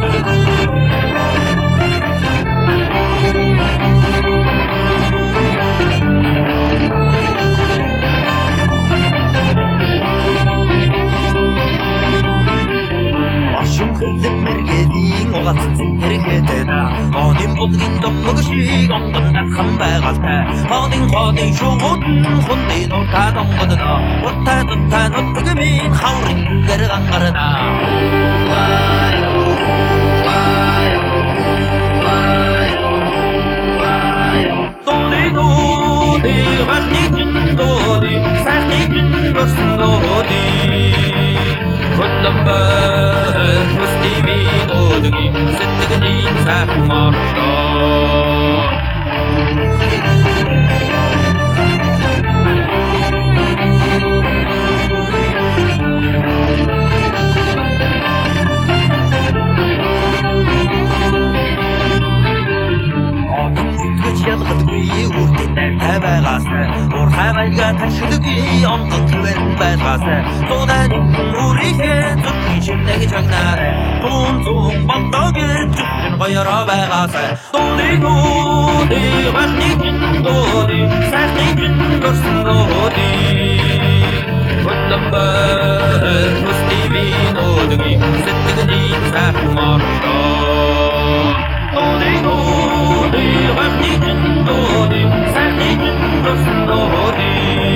Мэргэдийн угаалсан хэрэгэдэг Хоодын булгийн домог шиг онгон дахан байгaalтай Хоодын шууд хундын уртад онгодно Уртад нутгмийн хаврын гэр ангарна Доли вахничэн доли сахничэн госэн доли Хөтлөмбөр хүстивийн өдгийн сэтгэний сахмартаа ялгадгүй үрдэн таваагаас урхайгаа ташилгүй онгон түвэн байгаас туудан үрихээ зүтгий шинэг чагнаар тун бантаг зүтгэн гоёроо байгаас тулигууди вахничэн доди сахничэн госэн доди хөтлөмбөр хүстивийн өдгийн сэтгэний сахмартаа Doли вахничэн доди сахничэн госэн доди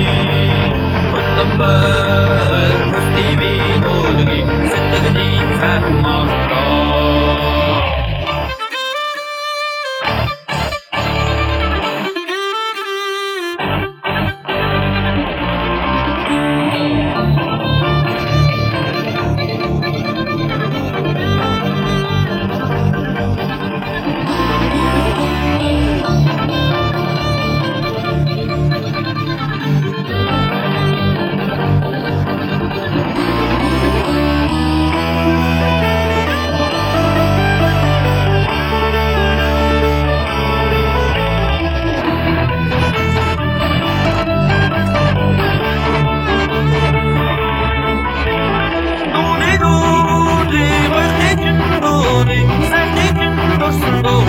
хөтлөмбөр хүстивийн өдгийн сэтгэний сахмартаа Doли, vachnichэн doodi, sahnichэн госэн